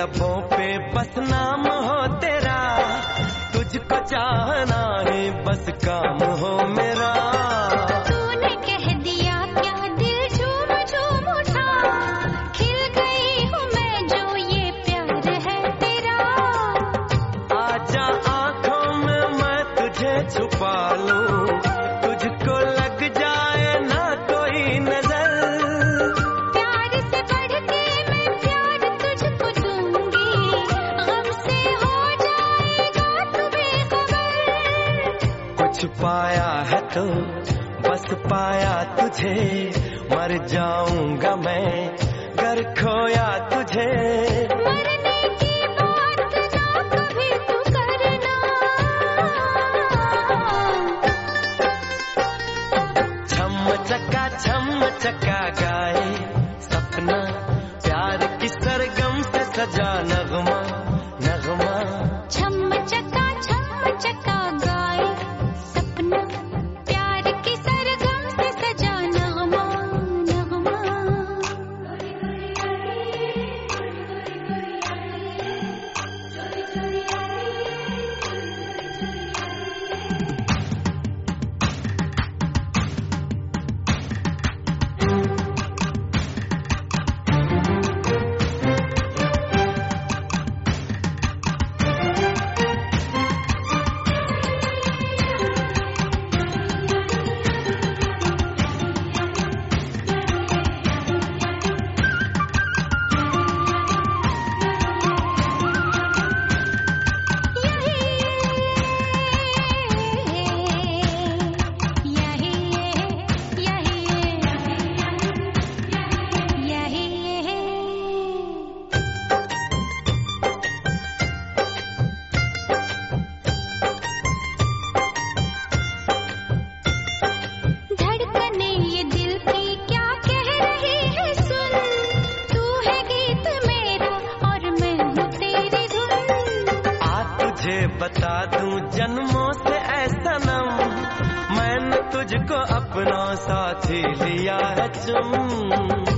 लबों पे बस नाम हो तेरा, तुझको चाहना है बस काम हो मेरा। तूने कह दिया क्या दिल झूम झूम उठा, खिल गई हूँ मैं जो ये प्यार है तेरा। आजा आँखों में मैं तुझे छुपा लूं, तुझको लग जाए ना कोई नजर। प्यार से बढ़ के मैं प्यार तुझको दूंगी, गम से हो जाएगा तू बेखबर। कुछ पाया है तो बस पाया तुझे, मर जाऊंगा मैं गर खोया तुझे। मरने की बात ना कभी तू करना। छम चका गाए सपना, प्यार की सरगम से सजा नगमा नगमा। छम चका गाए सपना, प्यार की सरगम से सजा नगमा नगमा। धड़कने ये दिल की क्या कह रही है सुन, तू है गीत मेरा और मैं हूँ तेरी धुन। आ तुझे बता दूं जन्मों से ऐसा नम, मैंने तुझको अपना साथी लिया है चुम।